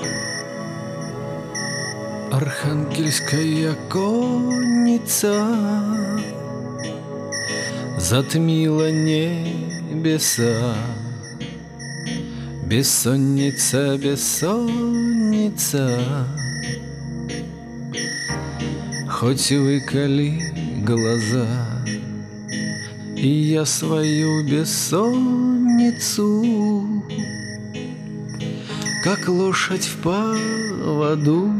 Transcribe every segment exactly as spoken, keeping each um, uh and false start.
Архангельская конница затмила небеса. Бессонница, бессонница, хоть выколи глаза, и я свою бессонницу, как лошадь в поводу,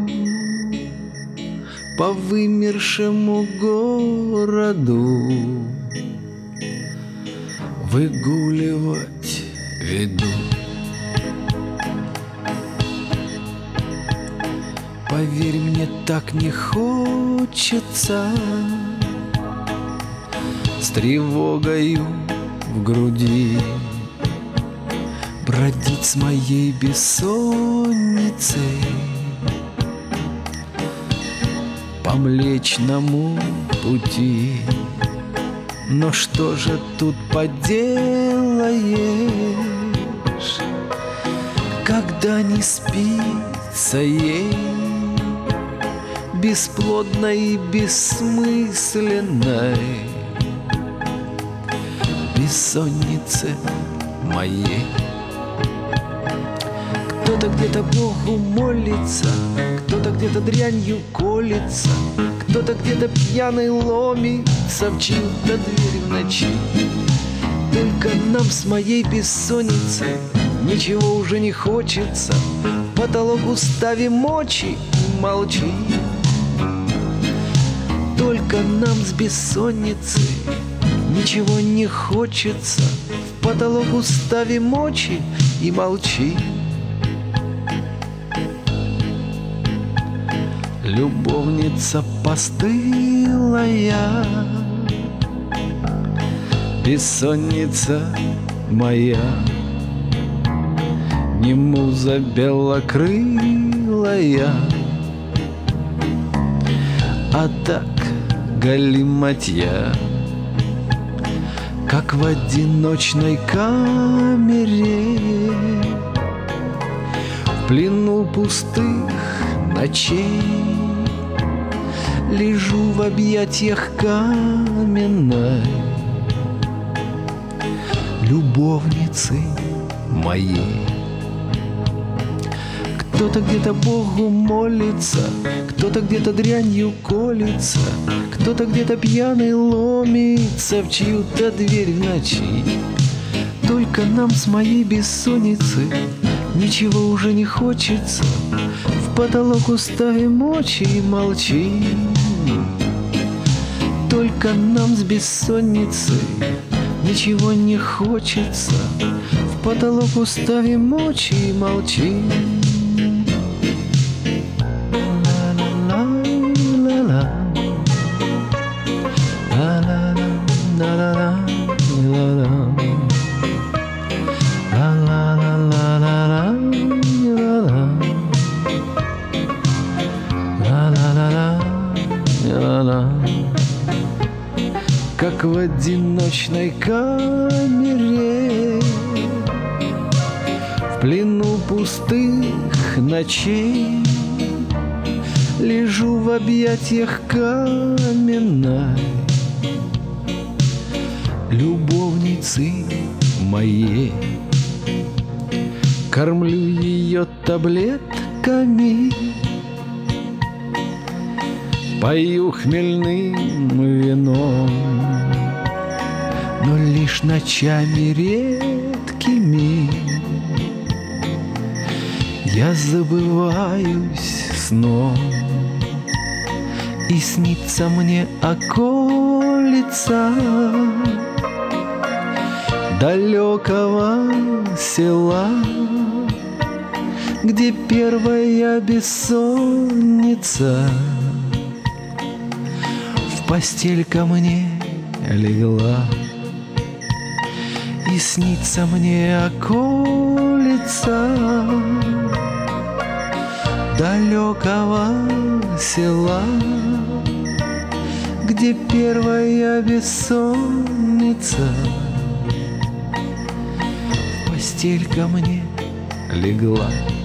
по вымершему городу выгуливать веду. Поверь мне, так не хочется, с тревогою в груди бродить с моей бессонницей по Млечному пути. Но что же тут поделаешь, когда не спится ей, бесплодной и бессмысленной бессоннице моей. Кто-то где-то Богу молится, кто-то где-то дрянью колется, кто-то где-то пьяный ломится в чью-то дверь в ночи. Только нам с моей бессонницей ничего уже не хочется, в потолок уставим очи и молчи. Только нам с бессонницей ничего не хочется, в потолок уставим очи и молчи. Любовница постылая, бессонница моя, не муза белокрылая, а так галиматья, как в одиночной камере, в плену пустых ночей лежу в объятиях каменной любовницы моей. Кто-то где-то Богу молится, кто-то где-то дрянью колется, кто-то где-то пьяный ломится в чью-то дверь в ночи. Только нам с моей бессонницей ничего уже не хочется, в потолок уставим очи и молчи. Только нам с бессонницей ничего не хочется, в потолок уставим очи и молчи. Как в одиночной камере, в плену пустых ночей, лежу в объятиях каменной любовницы моей. Кормлю ее таблетками, пою хмельным вином, но лишь ночами редкими я забываюсь сном, и снится мне околица далекого села, где первая бессонница в постель ко мне легла. И снится мне околица далекого села, где первая бессонница в постель ко мне легла.